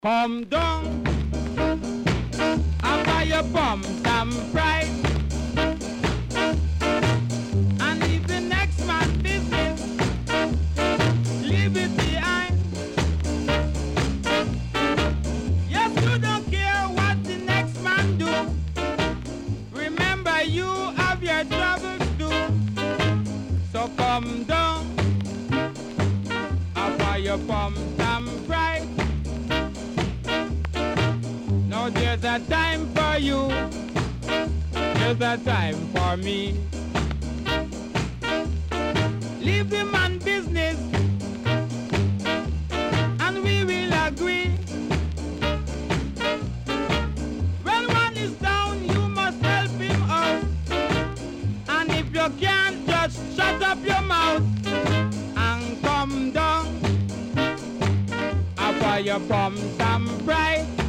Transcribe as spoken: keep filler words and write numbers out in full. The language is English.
Come down, after your bum some pride, and leave the next man's business, leave it behind. Yes, you don't care what the next man do. Remember, you have your troubles too. So come down, after your bum some pride. Now there's a time for you, there's a time for me. Leave the man business, and we will agree. When one is down, you must help him out. And if you can't, just shut up your mouth and come down. After your bum some pride.